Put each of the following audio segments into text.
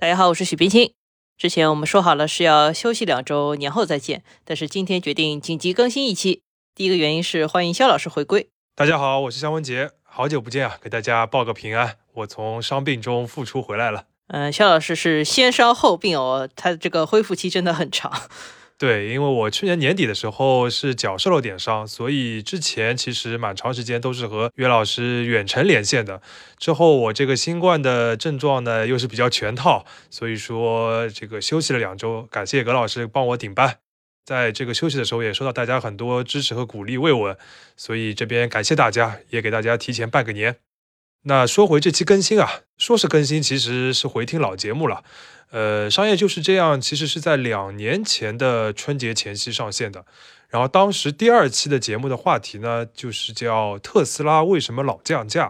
大家好，我是许冰清。之前我们说好了是要休息2周，年后再见，但是今天决定紧急更新一期。第一个原因是欢迎肖老师回归。 大家好，我是肖文杰，好久不见啊，给大家报个平安，我从伤病中复出回来了。 肖老师是先伤后病哦，他这个恢复期真的很长。 对，因为我去年年底的时候是脚受了点伤，所以之前其实蛮长时间都是和岳老师远程连线的。之后我这个新冠的症状呢又是比较全套，所以说这个休息了2周，感谢葛老师帮我顶班。在这个休息的时候也收到大家很多支持和鼓励慰问，所以这边感谢大家，也给大家提前拜个年。那说回这期更新啊，说是更新，其实是回听老节目了。商业就是这样，其实是在2年前的春节前夕上线的。然后当时第2期的节目的话题呢，就是叫特斯拉为什么老降价。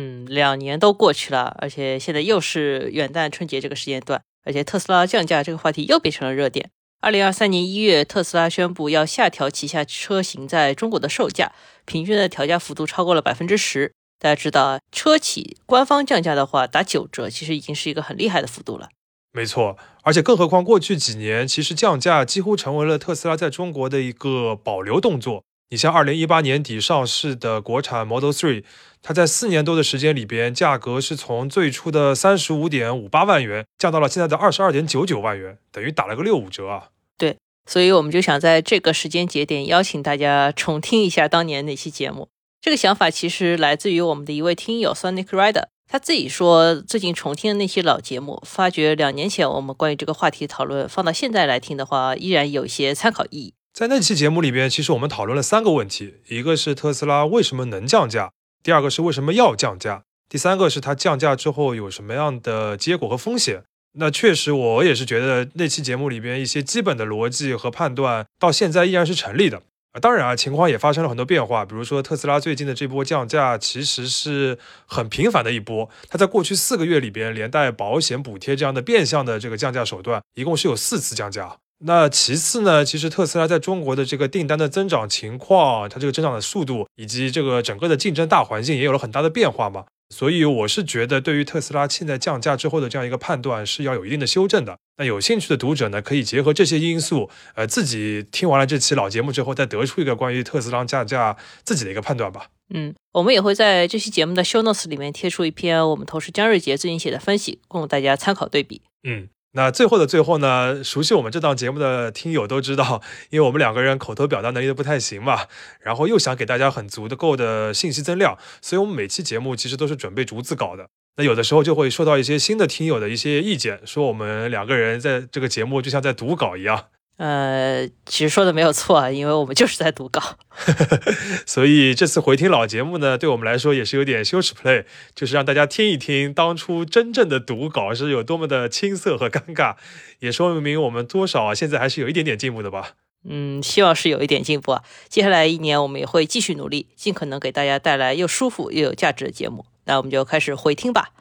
2年都过去了，而且现在又是元旦春节这个时间段，而且特斯拉降价这个话题又变成了热点。2023年1月，特斯拉宣布要下调旗下车型在中国的售价，平均的调价幅度超过了 10%。大家知道，车企官方降价的话打9折，其实已经是一个很厉害的幅度了。 没错，而且更何况过去几年，其实降价几乎成为了特斯拉在中国的一个保留动作。你像2018年底上市的国产 Model 3， 它在4年多的时间里边，价格是从最初的 35.58 万元降到了现在的 22.99 万元，等于打了个65折啊。 对，所以我们就想在这个时间节点邀请大家重听一下当年那期节目。这个想法其实来自于我们的一位听友 Sonic Rider， 他自己说最近重听的那些老节目，发觉2年前我们关于这个话题讨论放到现在来听的话，依然有一些参考意义。 在那期节目里边，其实我们讨论了3个问题，一个是特斯拉为什么能降价，第2个是为什么要降价，第3个是它降价之后有什么样的结果和风险。那确实我也是觉得那期节目里边一些基本的逻辑和判断到现在依然是成立的。当然啊，情况也发生了很多变化，比如说特斯拉最近的这波降价其实是很频繁的一波，它在过去4个月里边连带保险补贴这样的变相的这个降价手段，一共是有4次降价。那其次呢，其实特斯拉在中国的这个订单的增长情况，它这个增长的速度以及这个整个的竞争大环境也有了很大的变化嘛。所以我是觉得对于特斯拉现在降价之后的这样一个判断是要有一定的修正的。那有兴趣的读者呢，可以结合这些因素，自己听完了这期老节目之后，再得出一个关于特斯拉降价自己的一个判断吧。 我们也会在这期节目的 show notes 里面贴出一篇我们同事江瑞杰最近写的分析，供大家参考对比。 那最后的最后呢，熟悉我们这档节目的听友都知道，因为我们2个人口头表达能力都不太行嘛，然后又想给大家很足的够的信息增量，所以我们每期节目其实都是准备逐字稿的。那有的时候就会收到一些新的听友的一些意见，说我们2个人在这个节目就像在读稿一样。 其实说的没有错啊，因为我们就是在读稿。 所以这次回听老节目呢，对我们来说也是有点羞耻 play， 就是让大家听一听当初真正的读稿是有多么的青涩和尴尬，也说明我们多少现在还是有一点点进步的吧。 希望是有一点进步啊。接下来1年我们也会继续努力，尽可能给大家带来又舒服又有价值的节目。那我们就开始回听吧。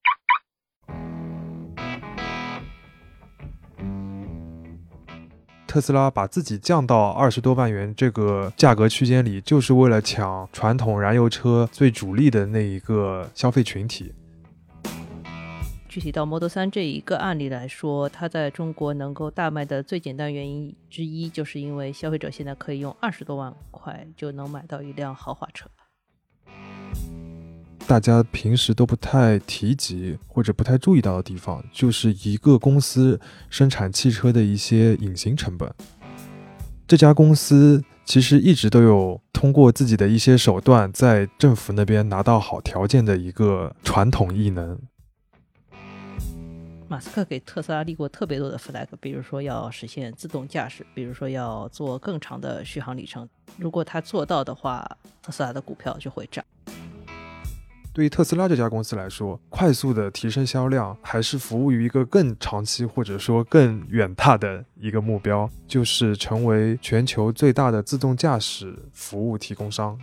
特斯拉把自己降到20多万元这个价格区间里，就是为了抢传统燃油车最主力的那一个消费群体。 具体到 Model 3这一个案例来说，它在中国能够大卖的最简单原因之一，就是因为消费者现在可以用20多万块就能买到一辆豪华车。 大家平时都不太提及或者不太注意到的地方，就是一个公司生产汽车的一些隐形成本。这家公司其实一直都有通过自己的一些手段在政府那边拿到好条件的一个传统异能。 马斯克给特斯拉立过特别多的 flag， 比如说要实现自动驾驶，比如说要做更长的续航里程。如果他做到的话，特斯拉的股票就会涨。 对于特斯拉这家公司来说，快速的提升销量还是服务于一个更长期或者说更远大的一个目标，就是成为全球最大的自动驾驶服务提供商。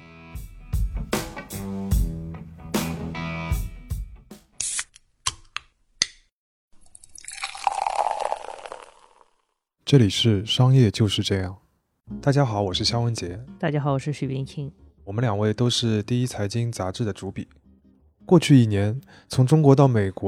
这里是商业就是这样。大家好，我是肖文杰。 大家好，我是许冰清。 我们2位都是第一财经杂志的主笔。过去1年，从中国到美国，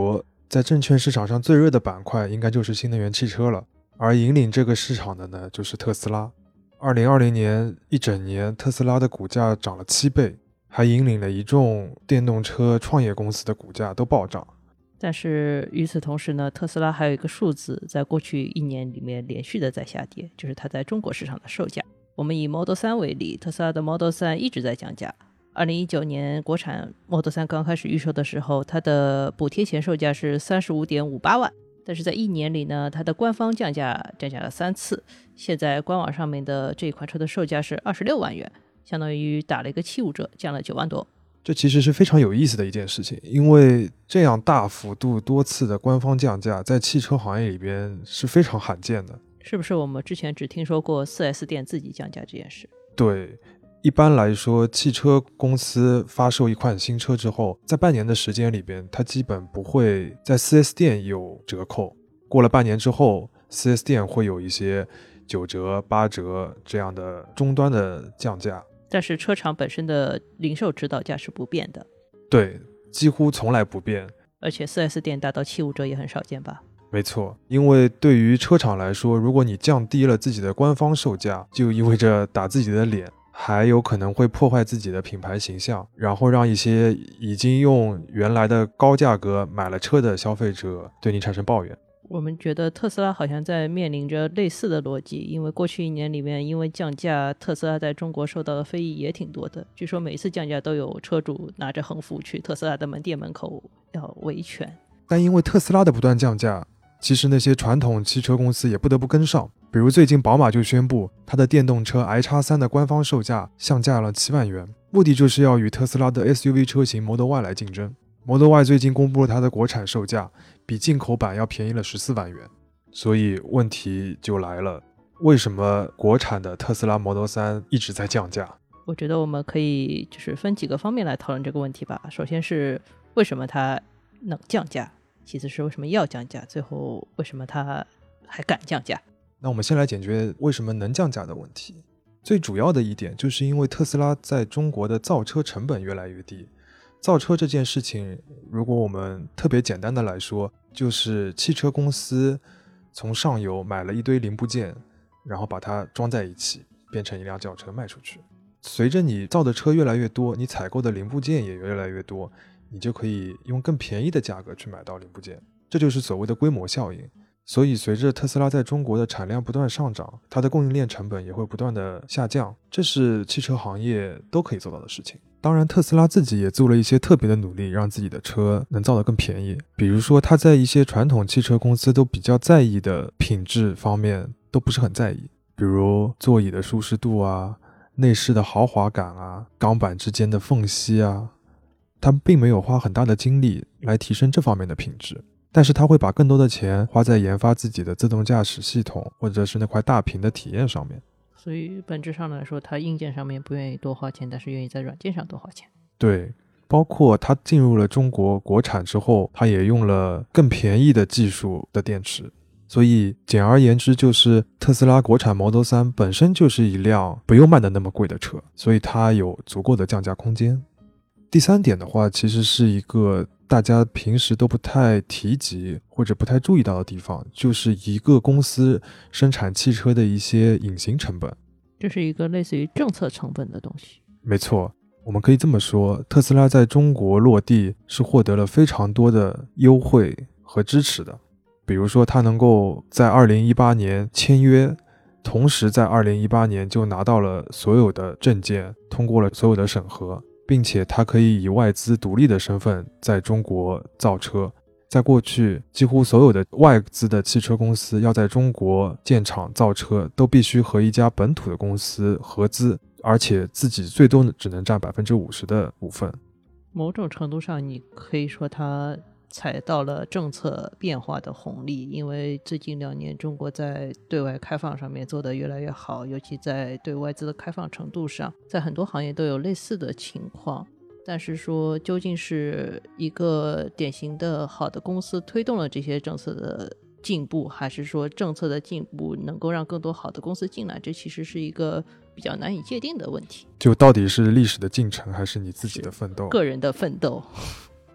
在证券市场上最热的板块应该就是新能源汽车了，而引领这个市场的呢就是特斯拉。2020年一整年，特斯拉的股价涨了7倍，还引领了一众电动车创业公司的股价都暴涨。 但是与此同时呢，特斯拉还有一个数字在过去1年里面连续的在下跌，就是它在中国市场的售价。我们以 Model 3为例，特斯拉的 Model 3一直在降价。2019年国产 Model 3刚开始预售的时候，它的补贴前售价是 35.58 万，但是在1年里呢，它的官方降价了3次，现在官网上面的这款车的售价是26万元，相当于打了一个75折，降了9万多。 这其实是非常有意思的一件事情，因为这样大幅度多次的官方降价在汽车行业里边是非常罕见的。 是不是我们之前只听说过 4S 店自己降价这件事？ 对，一般来说汽车公司发售一款新车之后，在半年的时间里边，它基本不会在 4S 店有折扣，过了半年之后 4S 店会有一些9折8折这样的终端的降价， 但是车厂本身的零售指导价是不变的。 对，几乎从来不变。 而且 4S 店达到75折也很少见吧？ 没错，因为对于车厂来说，如果你降低了自己的官方售价，就意味着打自己的脸，还有可能会破坏自己的品牌形象，然后让一些已经用原来的高价格买了车的消费者对你产生抱怨。 我们觉得特斯拉好像在面临着类似的逻辑，因为过去1年里面因为降价，特斯拉在中国受到的非议也挺多的。据说每一次降价都有车主拿着横幅去特斯拉的门店门口要维权。 但因为特斯拉的不断降价，其实那些传统汽车公司也不得不跟上。比如最近宝马就宣布它的电动车 iX3 的官方售价下降了7万元，目的就是要与特斯拉的 SUV 车型 Model Y 来竞争。Model Y 最近公布了它的国产售价，比进口版要便宜了14万元。所以问题就来了，为什么国产的特斯拉 Model 3一直在降价？ 我觉得我们可以就是分几个方面来讨论这个问题吧。首先是为什么它能降价，其次是为什么要降价，最后为什么它还敢降价。 那我们先来解决为什么能降价的问题。最主要的一点就是因为特斯拉在中国的造车成本越来越低。造车这件事情，如果我们特别简单的来说，就是汽车公司从上游买了一堆零部件，然后把它装在一起，变成一辆轿车卖出去。随着你造的车越来越多，你采购的零部件也越来越多，你就可以用更便宜的价格去买到零部件，这就是所谓的规模效应。所以随着特斯拉在中国的产量不断上涨，它的供应链成本也会不断的下降，这是汽车行业都可以做到的事情。当然特斯拉自己也做了一些特别的努力，让自己的车能造得更便宜。比如说它在一些传统汽车公司都比较在意的品质方面都不是很在意，比如座椅的舒适度啊，内饰的豪华感啊，钢板之间的缝隙啊，他们并没有花很大的精力来提升这方面的品质，但是他会把更多的钱花在研发自己的自动驾驶系统或者是那块大屏的体验上面。 所以本质上来说，他硬件上面不愿意多花钱，但是愿意在软件上多花钱。 对，包括他进入了中国国产之后，他也用了更便宜的技术的电池。所以简而言之，就是特斯拉国产 Model 3本身就是一辆不用卖的那么贵的车，所以它有足够的降价空间。第三点的话，其实是一个大家平时都不太提及或者不太注意到的地方，就是一个公司生产汽车的一些隐形成本。 这是一个类似于政策成本的东西。 没错，我们可以这么说，特斯拉在中国落地是获得了非常多的优惠和支持的。比如说它能够在2018年签约，同时在2018年就拿到了所有的证件，通过了所有的审核，并且它可以以外资独立的身份在中国造车。在过去，几乎所有的外资的汽车公司要在中国建厂造车，都必须和一家本土的公司合资，而且自己最多只能占50%的股份。 某种程度上，你可以说它踩到了政策变化的红利，因为最近2年中国在对外开放上面做得越来越好，尤其在对外资的开放程度上，在很多行业都有类似的情况。但是说究竟是一个典型的好的公司推动了这些政策的进步，还是说政策的进步能够让更多好的公司进来，这其实是一个比较难以界定的问题。 就到底是历史的进程还是你自己的奋斗？ 个人的奋斗。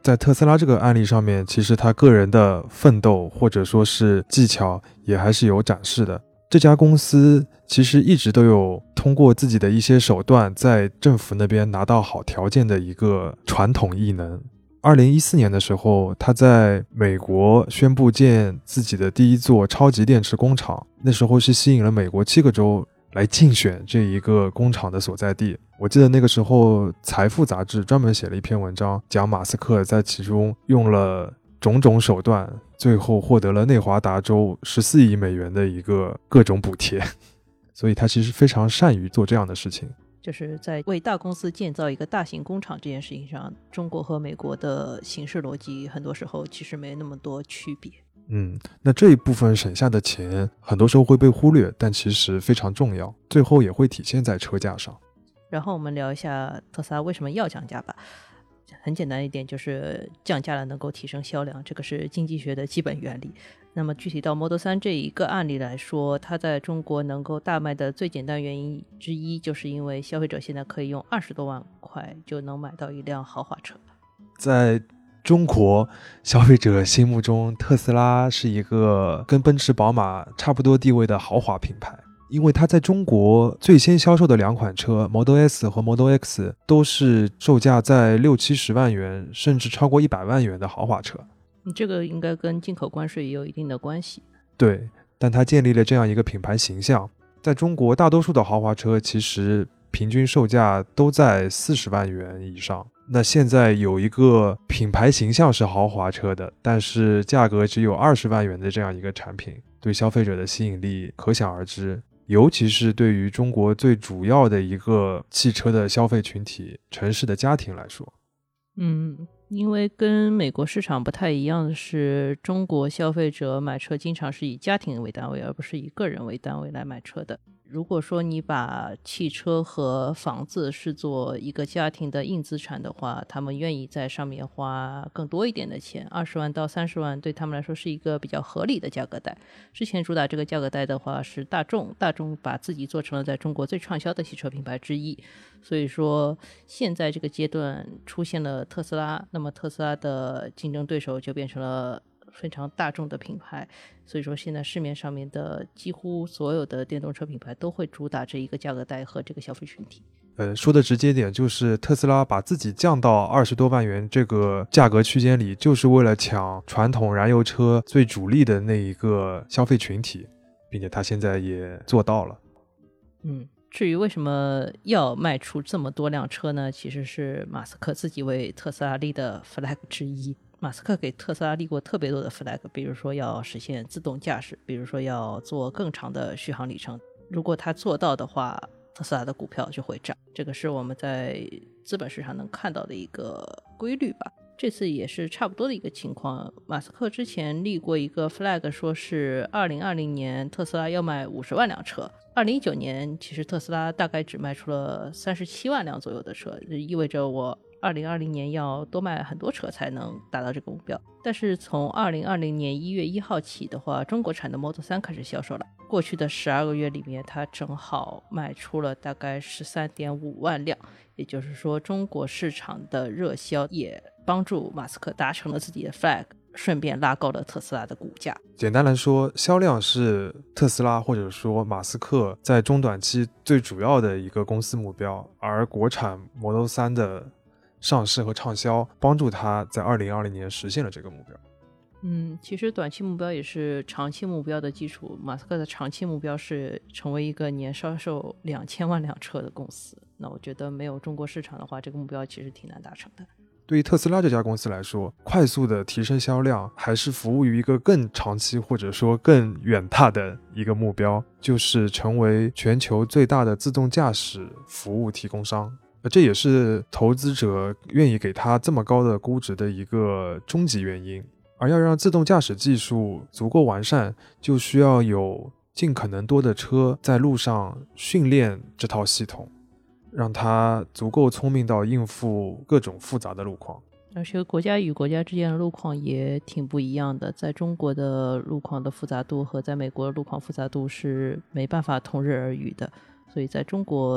在特斯拉这个案例上面，其实他个人的奋斗或者说是技巧也还是有展示的。这家公司其实一直都有通过自己的一些手段在政府那边拿到好条件的一个传统异能。2014年的时候，他在美国宣布建自己的第一座超级电池工厂，那时候是吸引了美国7个州来竞选这一个工厂的所在地。我记得那个时候财富杂志专门写了一篇文章，讲马斯克在其中用了种种手段，最后获得了内华达州14亿美元的一个各种补贴，所以他其实非常善于做这样的事情。 就是在为大公司建造一个大型工厂这件事情上，中国和美国的行事逻辑很多时候其实没那么多区别。 那这一部分省下的钱很多时候会被忽略，但其实非常重要，最后也会体现在车价上。 然后我们聊一下特斯拉为什么要降价吧。很简单一点，就是降价了能够提升销量，这个是经济学的基本原理。那么具体到 Model 3这一个案例来说，它在中国能够大卖的最简单原因之一，就是因为消费者现在可以用20多万块就能买到一辆豪华车。 在中国消费者心目中，特斯拉是一个跟奔驰宝马差不多地位的豪华品牌，因为它在中国最先销售的2款车 Model S 和 Model X 都是售价在60-70万元甚至超过100万元的豪华车。 这个应该跟进口关税也有一定的关系。 对，但它建立了这样一个品牌形象。在中国大多数的豪华车其实平均售价都在40万元以上，那现在有一个品牌形象是豪华车的，但是价格只有20万元的这样一个产品，对消费者的吸引力可想而知，尤其是对于中国最主要的一个汽车的消费群体城市的家庭来说。 因为跟美国市场不太一样的是，中国消费者买车经常是以家庭为单位，而不是以个人为单位来买车的。如果说你把汽车和房子视作一个家庭的硬资产的话，他们愿意在上面花更多一点的钱，20万到30万对他们来说是一个比较合理的价格带。之前主打这个价格带的话是大众把自己做成了在中国最畅销的汽车品牌之一，所以说现在这个阶段出现了特斯拉，那么特斯拉的竞争对手就变成了非常大众的品牌，所以说现在市面上面的几乎所有的电动车品牌都会主打这一个价格带和这个消费群体。 说的直接点，就是特斯拉把自己降到20多万元这个价格区间里，就是为了抢传统燃油车最主力的那一个消费群体，并且他现在也做到了。 至于为什么要卖出这么多辆车呢？其实是马斯克自己为特斯拉立的 flag 之一。马斯克给特斯拉立过特别多的 flag， 比如说要实现自动驾驶，比如说要做更长的续航里程。如果他做到的话，特斯拉的股票就会涨，这个是我们在资本市场能看到的一个规律吧。这次也是差不多的一个情况。马斯克之前立过一个 flag， 说是2020年特斯拉要卖50万辆车。2019年其实特斯拉大概只卖出了37万辆左右的车，意味着我2020年要多卖很多车才能达到这个目标。但是从2020年1月1号起的话，中国产的 Model 3开始销售了。过去的12个月里面，它正好卖出了大概13.5万辆，也就是说中国市场的热销也帮助马斯克达成了自己的 flag， 顺便拉高了特斯拉的股价。 简单来说，销量是特斯拉或者说马斯克在中短期最主要的一个公司目标，而国产 Model 3的上市和畅销帮助他在2020年实现了这个目标。 其实短期目标也是长期目标的基础。马斯克的长期目标是成为一个年销售2000万辆车的公司，那我觉得没有中国市场的话，这个目标其实挺难达成的。 对于特斯拉这家公司来说，快速的提升销量还是服务于一个更长期或者说更远大的一个目标，就是成为全球最大的自动驾驶服务提供商。这也是投资者愿意给他这么高的估值的一个终极原因。而要让自动驾驶技术足够完善，就需要有尽可能多的车在路上训练这套系统，让它足够聪明到应付各种复杂的路况。 而且国家与国家之间的路况也挺不一样的，在中国的路况的复杂度和在美国的路况复杂度是没办法同日而语的，所以在中国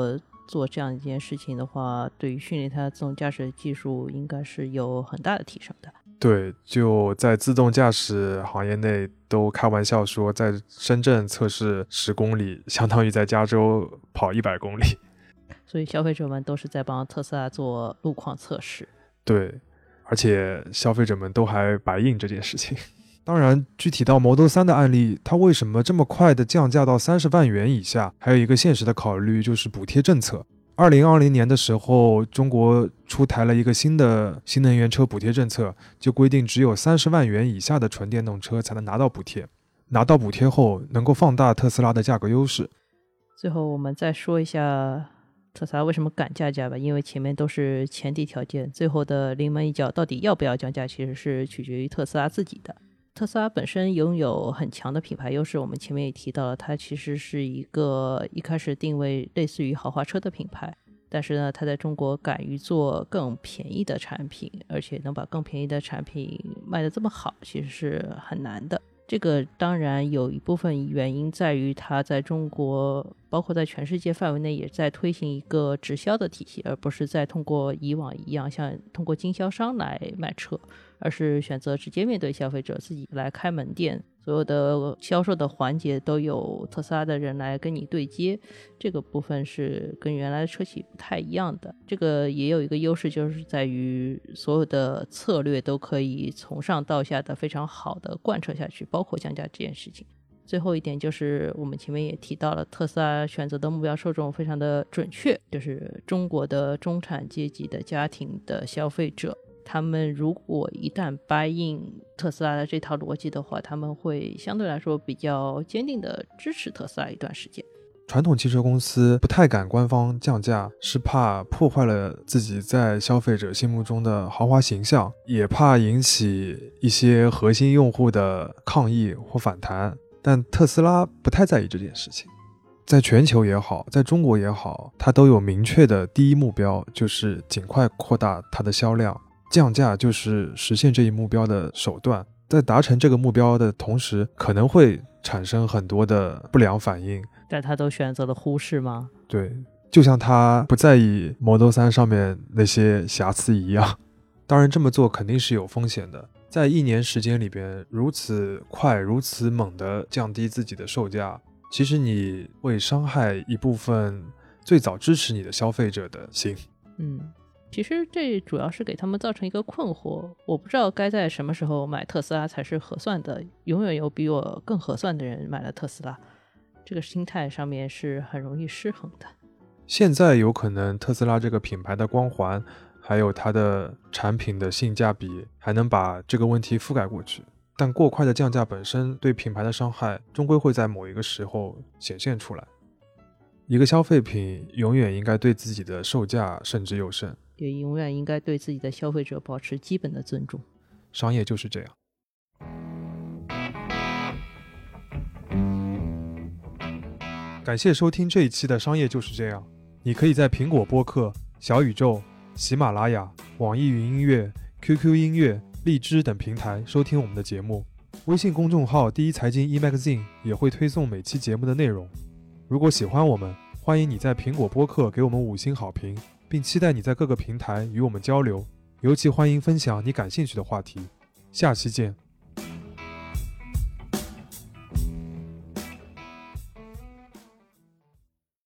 做这样一件事情的话，对于训练它的自动驾驶技术应该是有很大的提升的。 对，就在自动驾驶行业内都开玩笑说，在深圳测试10公里相当于在加州跑100公里。 所以消费者们都是在帮特斯拉做路况测试。 对，而且消费者们都还白印这件事情。当然具体到 Model 3的案例，它为什么这么快的降价到30万元以下，还有一个现实的考虑就是补贴政策。2020年的时候，中国出台了一个新的新能源车补贴政策，就规定只有30万元以下的纯电动车才能拿到补贴。拿到补贴后，能够放大特斯拉的价格优势。 最后我们再说一下特斯拉为什么敢降价吧，因为前面都是前提条件，最后的临门一脚到底要不要降价，其实是取决于特斯拉自己的。特斯拉本身拥有很强的品牌优势，我们前面也提到了，它其实是一个一开始定位类似于豪华车的品牌，但是呢，它在中国敢于做更便宜的产品，而且能把更便宜的产品卖得这么好，其实是很难的。这个当然有一部分原因在于它在中国包括在全世界范围内也在推行一个直销的体系，而不是在通过以往一样像通过经销商来卖车，而是选择直接面对消费者自己来开门店，所有的销售的环节都有特斯拉的人来跟你对接，这个部分是跟原来的车企不太一样的。这个也有一个优势，就是在于所有的策略都可以从上到下的非常好的贯彻下去，包括降价这件事情。最后一点就是我们前面也提到了，特斯拉选择的目标受众非常的准确，就是中国的中产阶级的家庭的消费者。他们如果一旦buy in特斯拉的这套逻辑的话，他们会相对来说比较坚定的支持特斯拉一段时间。 传统汽车公司不太敢官方降价，是怕破坏了自己在消费者心目中的豪华形象，也怕引起一些核心用户的抗议或反弹。但特斯拉不太在意这件事情，在全球也好，在中国也好，它都有明确的第一目标，就是尽快扩大它的销量。降价就是实现这一目标的手段，在达成这个目标的同时，可能会产生很多的不良反应， 但他都选择了忽视吗？ 对，就像他不在意 Model 3上面那些瑕疵一样。当然这么做肯定是有风险的，在1年时间里边如此快如此猛地降低自己的售价，其实你会伤害一部分最早支持你的消费者的心。 其实这主要是给他们造成一个困惑，我不知道该在什么时候买特斯拉才是合算的，永远有比我更合算的人买了特斯拉，这个心态上面是很容易失衡的。 现在有可能特斯拉这个品牌的光环还有它的产品的性价比还能把这个问题覆盖过去，但过快的降价本身对品牌的伤害终归会在某一个时候显现出来。一个消费品永远应该对自己的售价慎之又慎， 也永远应该对自己的消费者保持基本的尊重。 商业就是这样。感谢收听这一期的商业就是这样。你可以在苹果播客、小宇宙、喜马拉雅、网易云音乐、QQ 音乐、荔枝等平台收听我们的节目。微信公众号第一财经 eMagazine 也会推送每期节目的内容。如果喜欢我们，欢迎你在苹果播客给我们5星好评，并期待你在各个平台与我们交流，尤其欢迎分享你感兴趣的话题。下期见。